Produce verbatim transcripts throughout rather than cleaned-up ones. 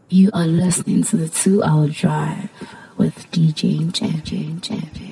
You are listening to the two-hour drive with D J Champion Champion.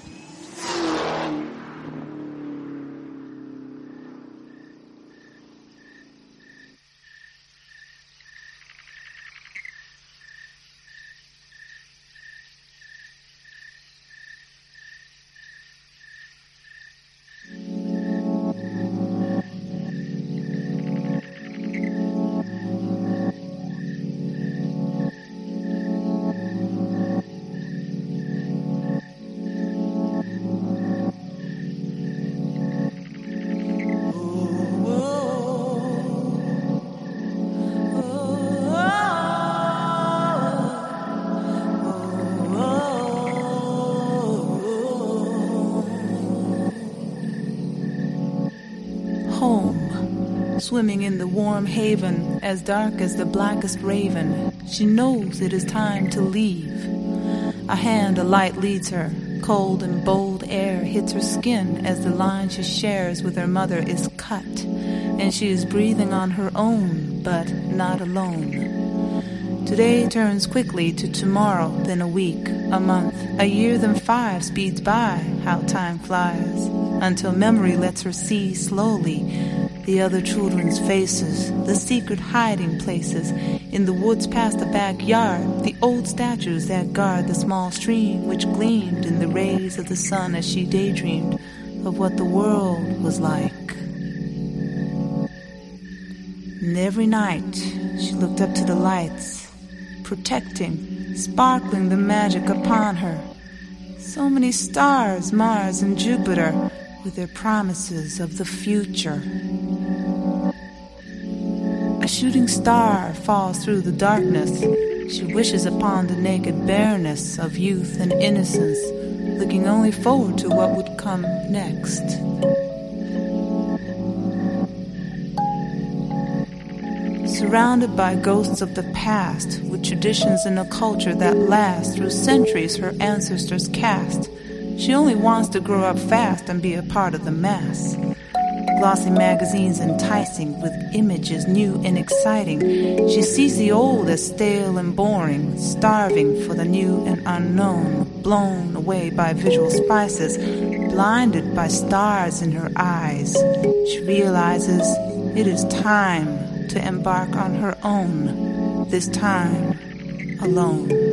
Swimming in the warm haven, as dark as the blackest raven, she knows it is time to leave. A hand, a light leads her. Cold and bold air hits her skin as the line she shares with her mother is cut, and she is breathing on her own, but not alone. Today turns quickly to tomorrow, then a week, a month, a year, then five speeds by. How time flies, until memory lets her see slowly the other children's faces, the secret hiding places in the woods past the backyard, the old statues that guard the small stream which gleamed in the rays of the sun as she daydreamed of what the world was like. And every night she looked up to the lights, protecting, sparkling the magic upon her. So many stars, Mars and Jupiter, with their promises of the future. A shooting star falls through the darkness. She wishes upon the naked bareness of youth and innocence, looking only forward to what would come next. Surrounded by ghosts of the past, with traditions and a culture that lasts through centuries her ancestors cast, she only wants to grow up fast and be a part of the mass. Glossy magazines enticing with images new and exciting. She sees the old as stale and boring, starving for the new and unknown, blown away by visual spices, blinded by stars in her eyes. She realizes it is time to embark on her own, this time alone.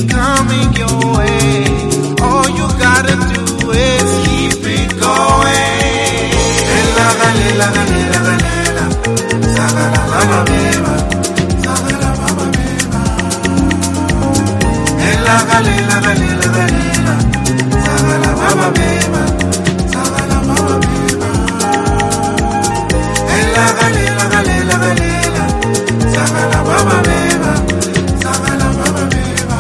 is coming your way. All you gotta do is keep it going. Elaga, elaga, elaga, elaga, sagala baba beba, sagala baba beba. Elaga, elaga, elaga, elaga, sagala baba beba, sagala baba beba. Elaga, elaga, elaga, elaga, sagala baba beba, sagala baba beba.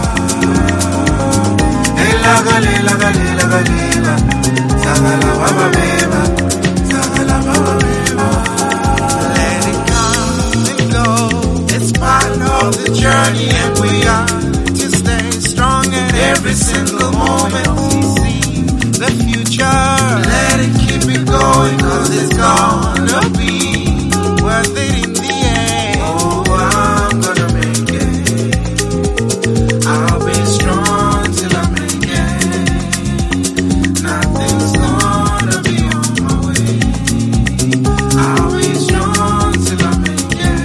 Elaga, elaga, elaga, elaga, sagala baba beba, sagala baba beba. Let it come and go. It's part of the journey, and we are to stay strong at every single moment. We see the future. Let it keep it going, cause it's gonna be worth it in the end. Oh, I'm gonna make it. I'll be strong till I make it. Nothing's gonna be on my way. I'll be strong till I make it.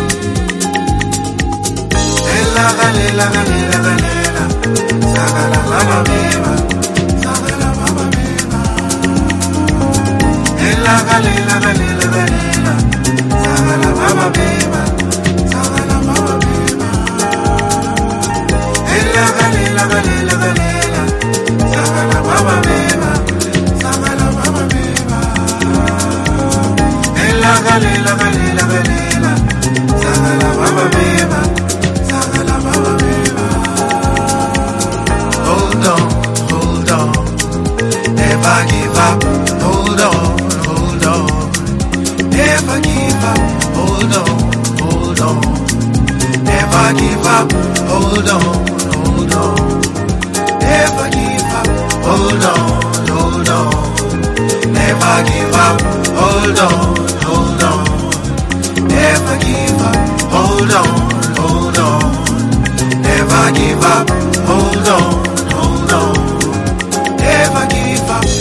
Elaga, elaga, elaga, elaga, sagala baba beba, sagala baba beba. Elaga, elaga, elaga, elaga, sagala baba beba, sagala baba beba. Elaga, elaga, elaga, elaga, sagala baba beba, sagala baba beba. Elaga, elaga, elaga, elaga, sagala baba beba, sagala baba beba. Hold on, hold on, never give up. Hold on, hold on, never give up. Hold on, hold on, never give up. Hold on, hold on, never give up. Hold on, hold on, never give up. Hold on, hold on, never give up. Hold on, hold on, never give up. Hold on, hold on, never give up.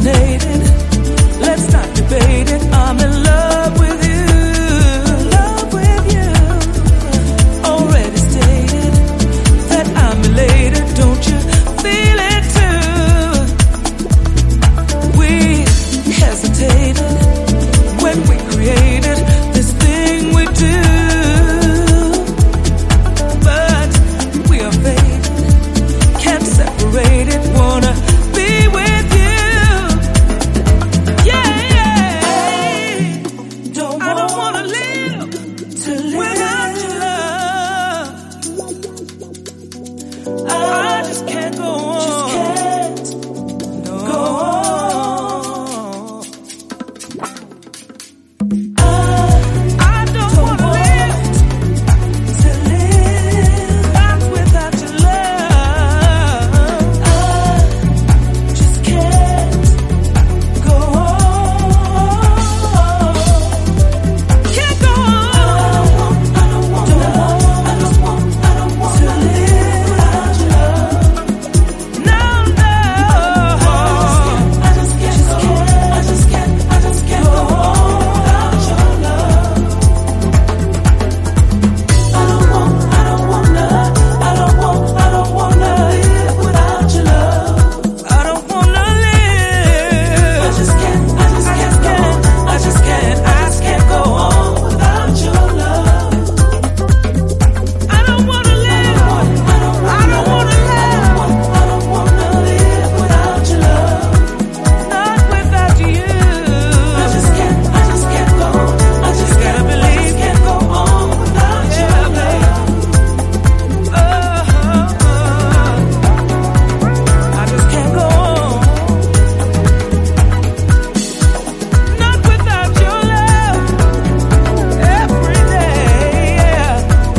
fascinated. Let's not debate it. I'm in love with you. Love with you. Already stated that I'm elated. Don't you feel it too? We hesitated when we created this thing we do. But we are faded. Can't separate it. Wanna be with you. Yeah, yeah. Don't I don't wanna live to live without your love. I, I just can't go on. Just can't no. go on. I, I don't, don't wanna want live to live not without your love. I just can't go on. Can't go on. I don't want, I don't want, I don't want, I don't want to live without your love. No, no. I just can't, I just can't, I just can't go on without your love. I don't want, I don't want none. I don't want, I don't wanna live without your love. I don't wanna live. I just can't, I just can't go on. I just can't, I just can't go on without your love. I don't wanna live. I don't wanna live. I don't wanna live without your love. Not without you. I just can't, I just can't go on. I just gotta believe. Can't go on without your love. Oh, I just can't go on. Not without your love. Every day, yeah.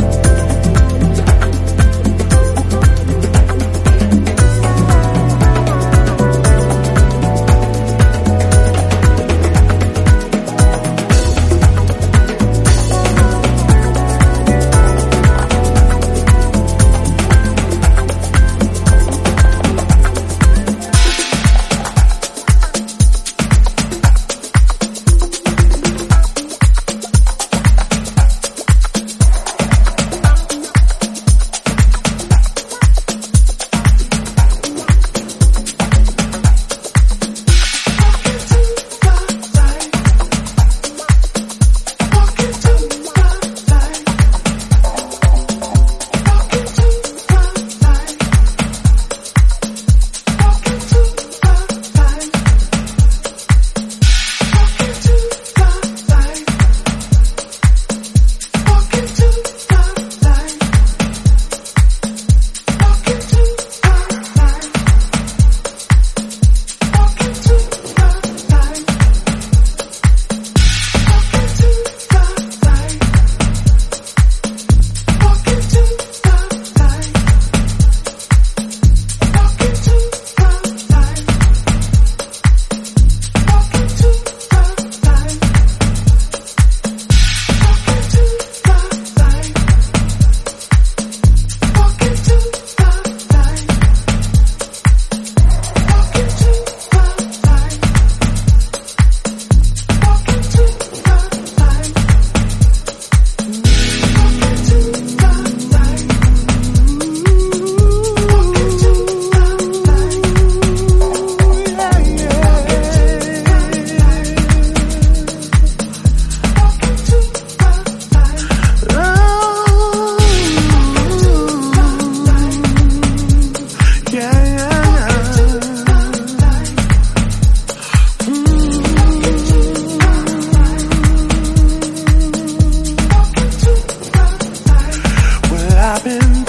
I've been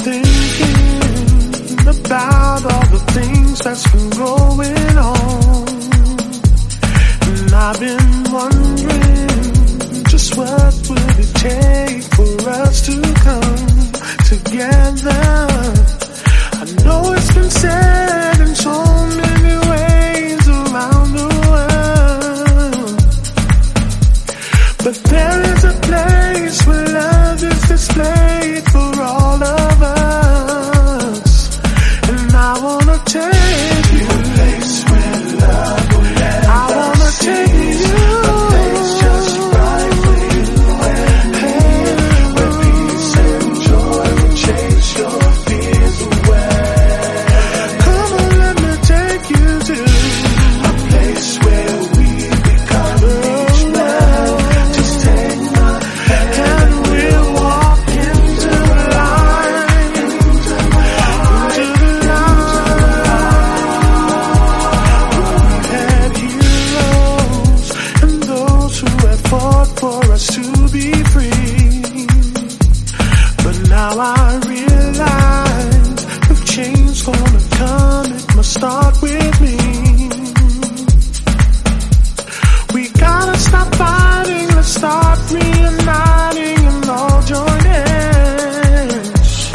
thinking about all the things that's been going on, and I've been wondering just what would it take for us to come together. I know it's been said in so many ways around the world, but there is a place where love is displayed for all of us, and I wanna take you to a place where love will last. with me. We gotta stop fighting, let's start reuniting and all join hands.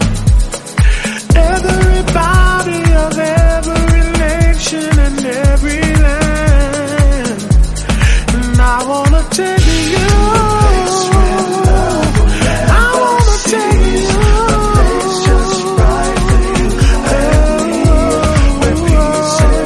Everybody of every nation and every land. And I wanna take you. I wanna take you. Where peace and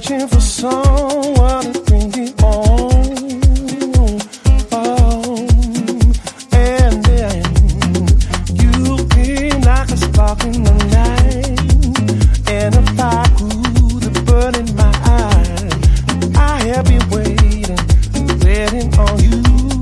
searching for someone to bring me home. Oh, and then you came like a spark in the night, and a fire grew to burn in my eyes. I have been waiting, waiting on you.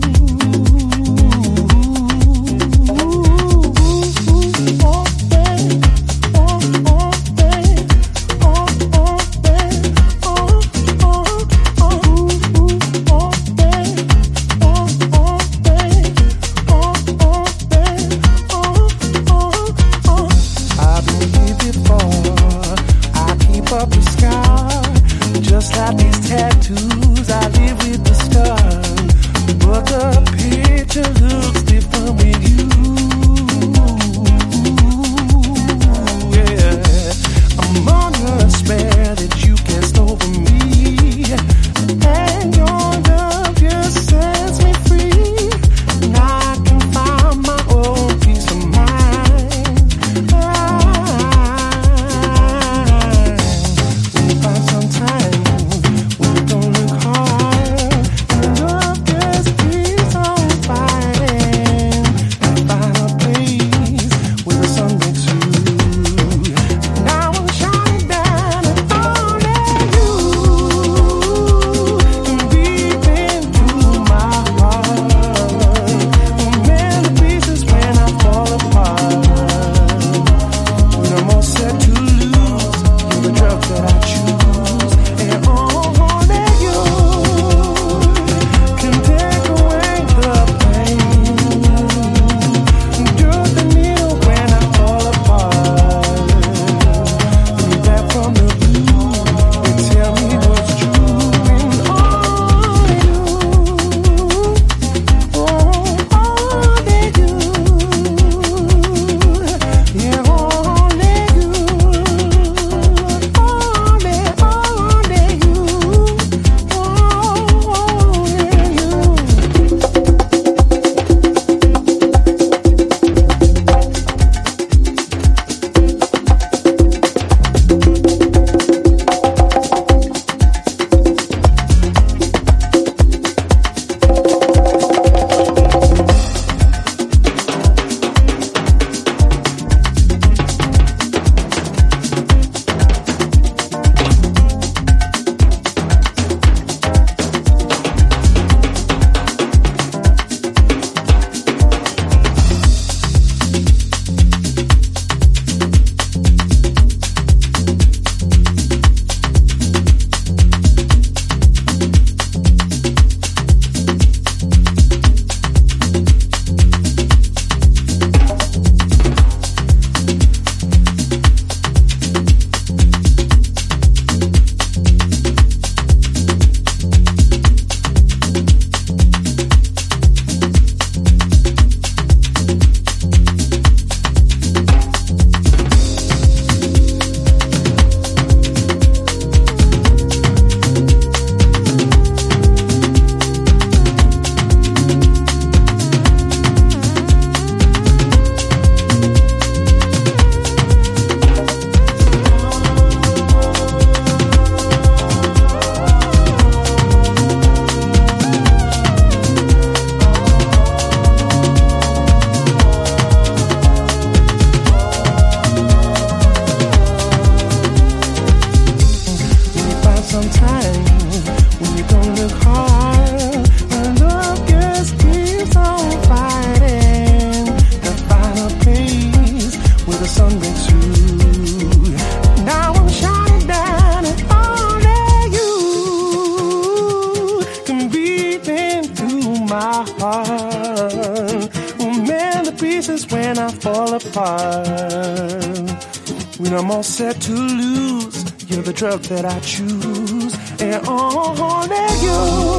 Set to lose, you're the drug that I choose, and only you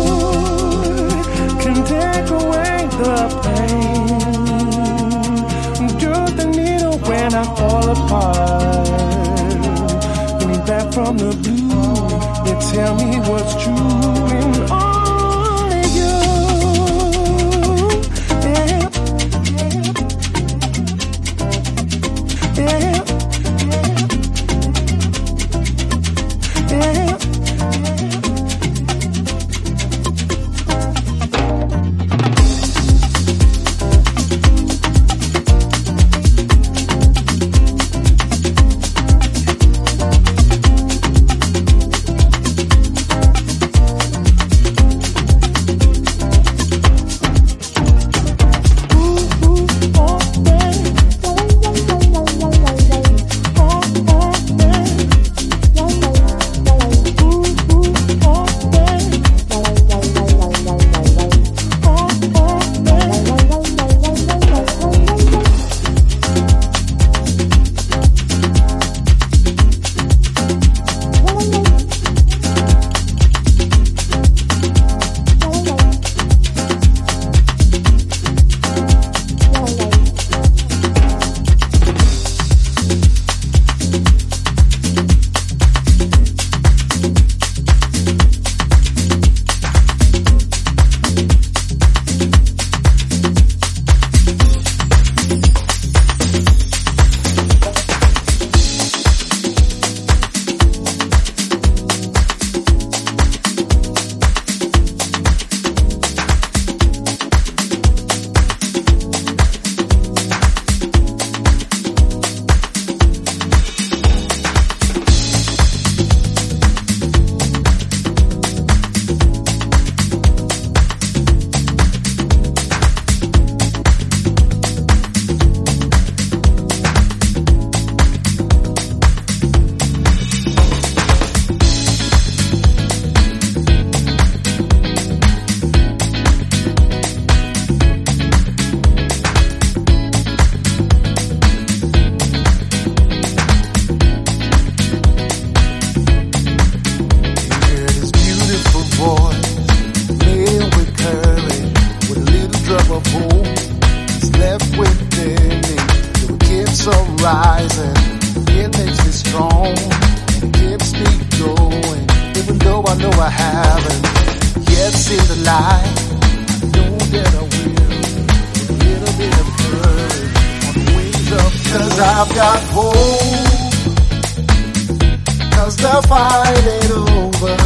can take away the pain. You're the needle when I fall apart. When you're back from the blue, you tell me what's true, and only you. Yeah. Yeah. Yeah. 'cause I've got hope, 'cause the fight ain't over.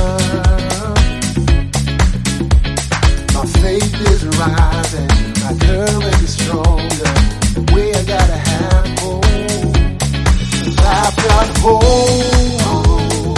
My faith is rising, my courage is stronger. We gotta have hope, 'cause I've got hope.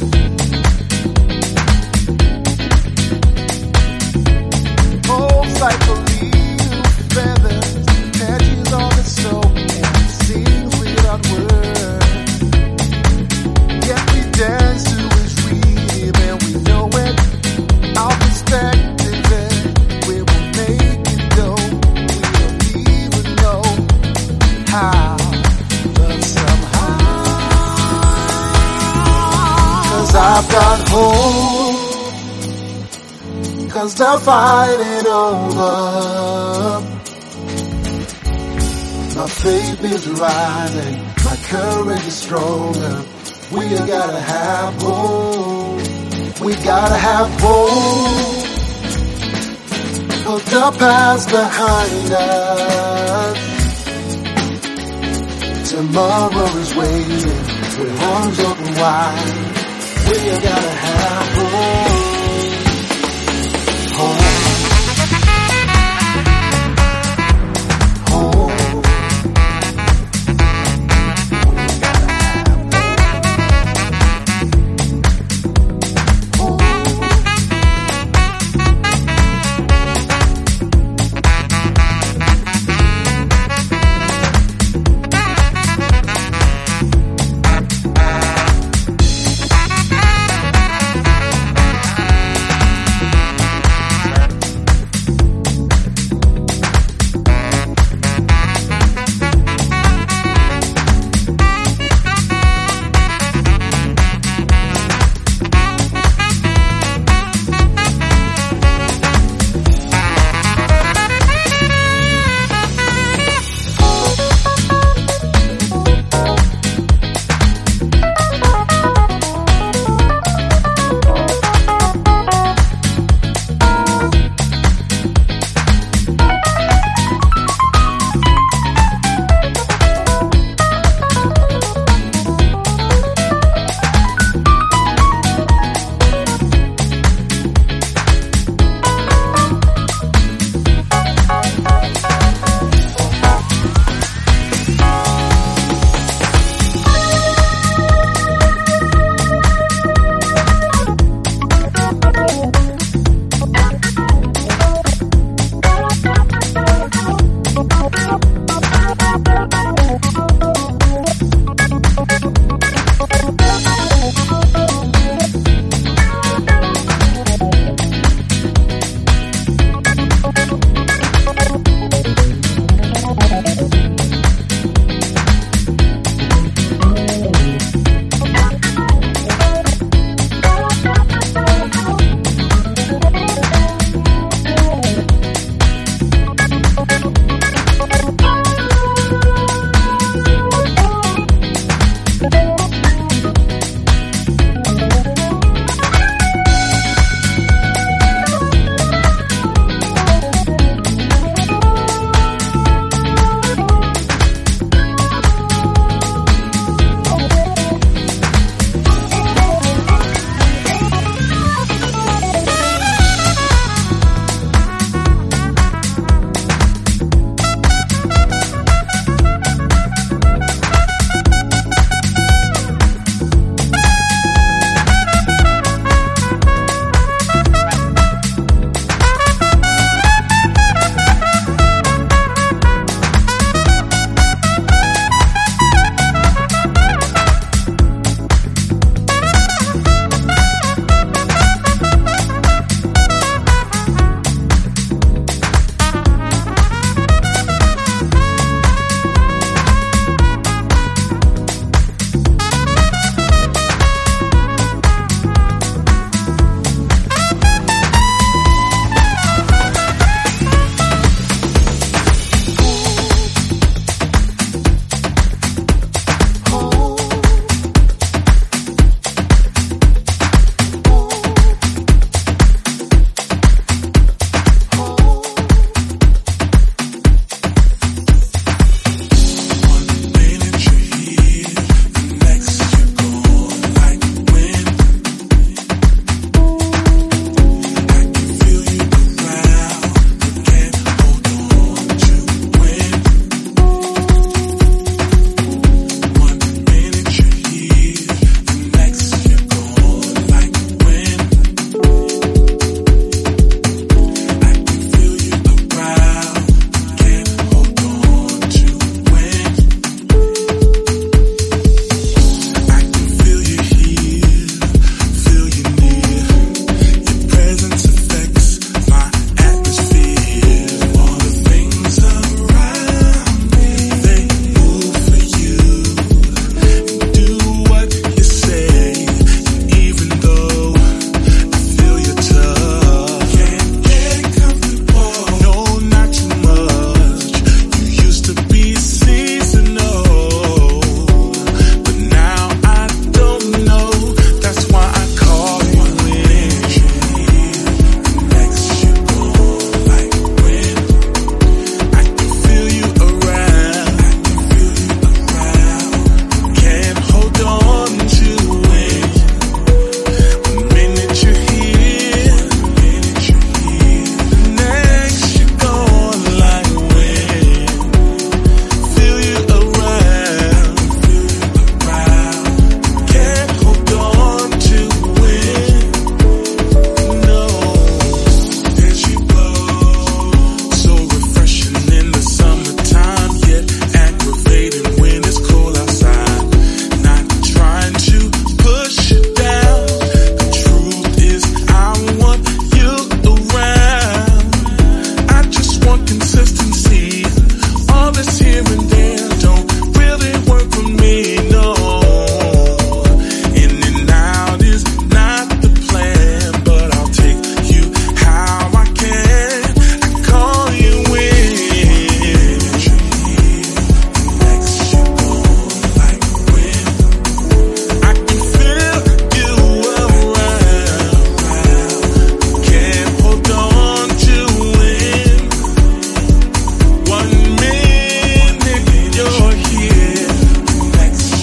Hope's like a little feather, catches on the soul and sings without words. Yet we dance to his rhythm and we know it. Our perspective is we will make it go. We don't even know how, but somehow. 'Cause I've got hope, 'cause the fight ain't over. My faith is rising, my courage is stronger. We gotta have hope, we gotta have hope. Put the past behind us. Tomorrow is waiting with arms open wide. We gotta have hope. Hope. here and there don't really work for me, no. In and out is not the plan, but I'll take you how I can. I call you in. Next you go like wind. I can feel you around. Can't hold on to it. One minute you're here, next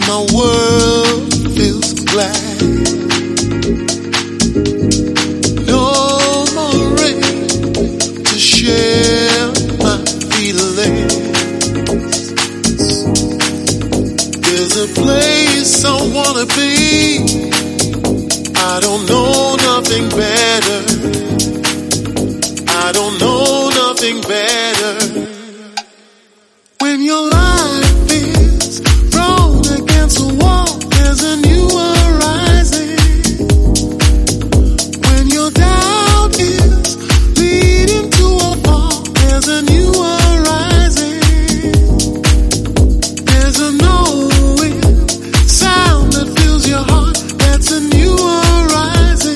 my world feels glad. No more rain to share my feelings. There's a place I wanna be. I don't know nothing better. I don't know nothing better. When your life is thrown against a wall, there's a new horizon. When your doubt is leading to a fall, there's a new horizon. There's a knowing sound that fills your heart, that's a new horizon.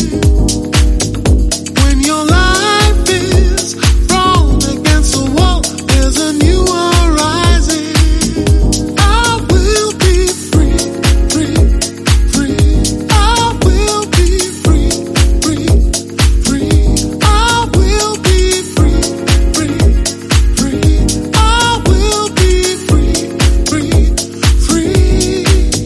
When your life is thrown against a wall, there's a new horizon. I will be free, free, free. I will be free, free, free. I will be free, free, free. I will be free, free, free.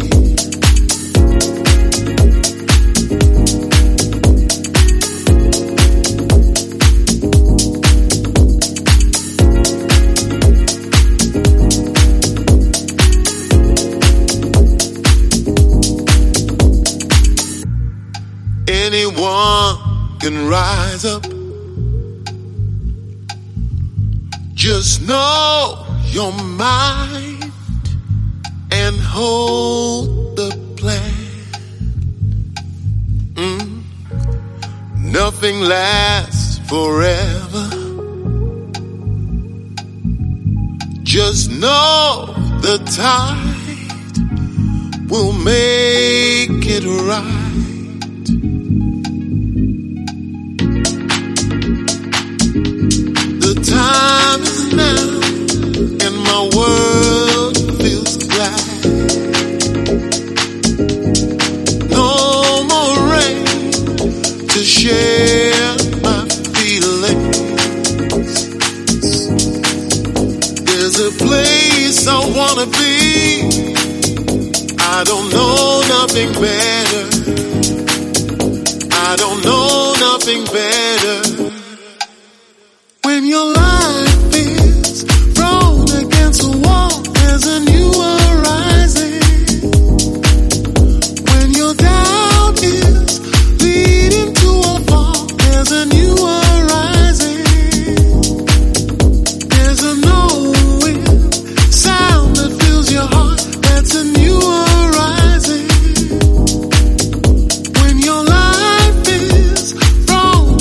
Anyone can rise up. Just know your mind and hold the plan. Mm. Nothing lasts forever. Just know the tide will make it right. The time is now, and my world feels glad. No more rain to share my feelings. There's a place I wanna be. I don't know nothing better. I don't know nothing better. When your life is thrown against a wall, there's a new horizon. When your doubt is leading to a fall, there's a new horizon. There's a knowing sound that fills your heart, that's a new horizon. When your life is thrown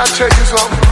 tell you something?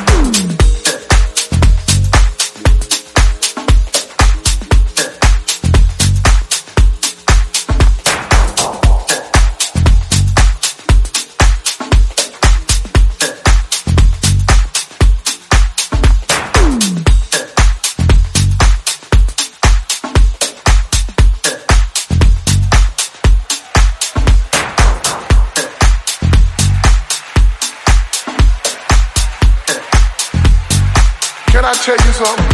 Can I tell you something?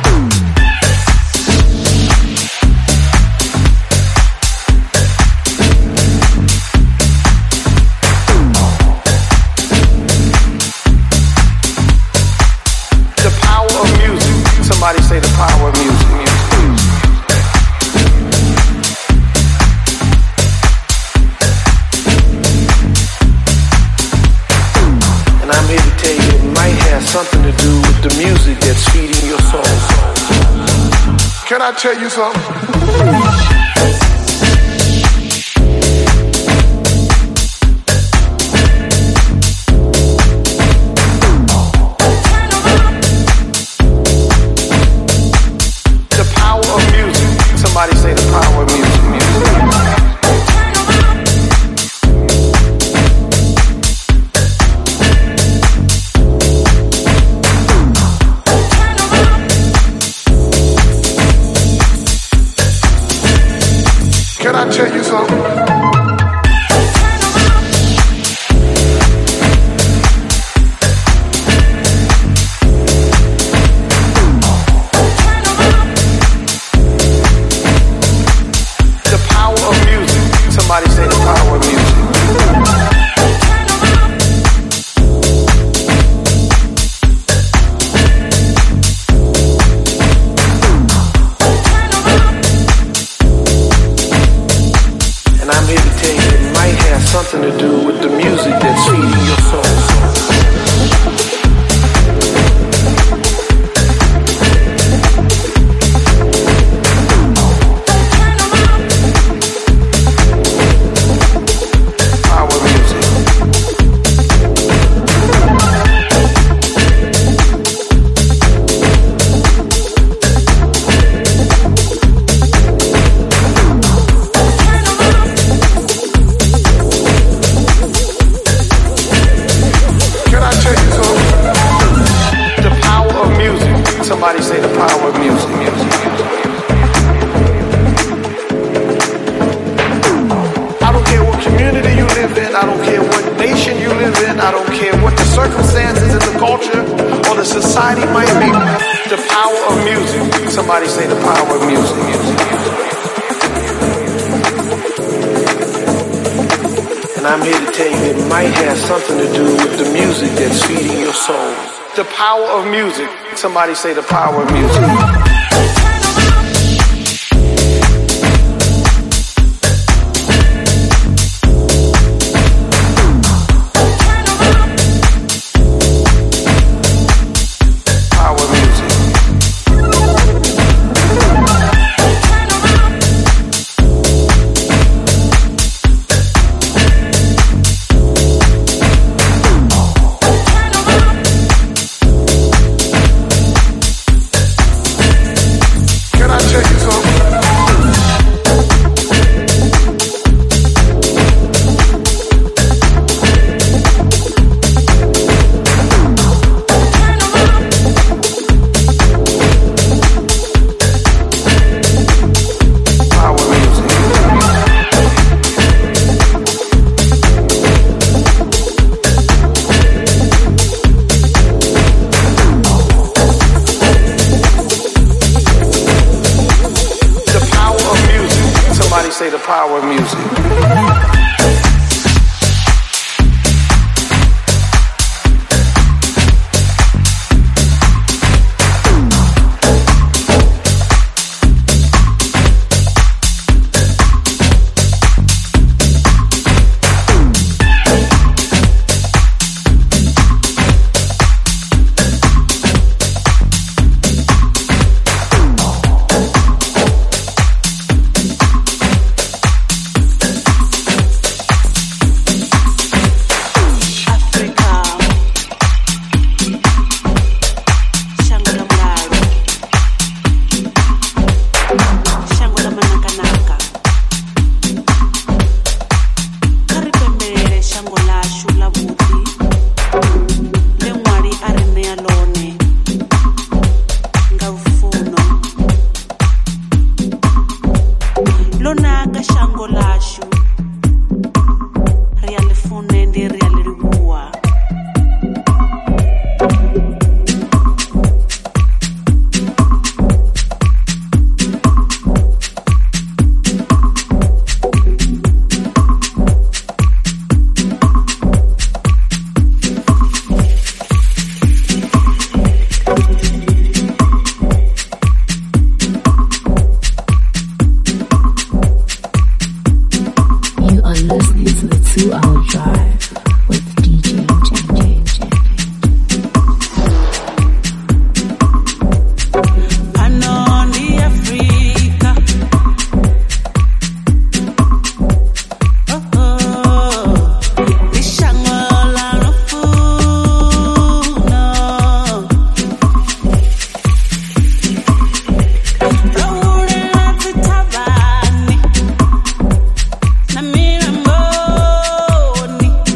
The power of music. Somebody say the power of music. music, music. And I'm here to tell you it might have something to do with the music that's feeding your soul. Can I tell you something? Somebody say the power of music, music. Can I tell you something? Somebody say the power of music. And I'm here to tell you it might have something to do with the music that's feeding your soul. Somebody say the power of music, music, music. I don't care what community you live in, I don't care what nation you live in, I don't care what the circumstances in the culture or the society might be. The power of music. Somebody say the power of music, music, music. And I'm here to tell you it might have something to do with the music that's feeding your soul. The power of music. Somebody say the power of music. Say the power of music. Namira Moni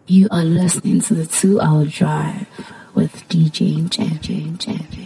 You are listening to the two hour drive with D J Champion Champion.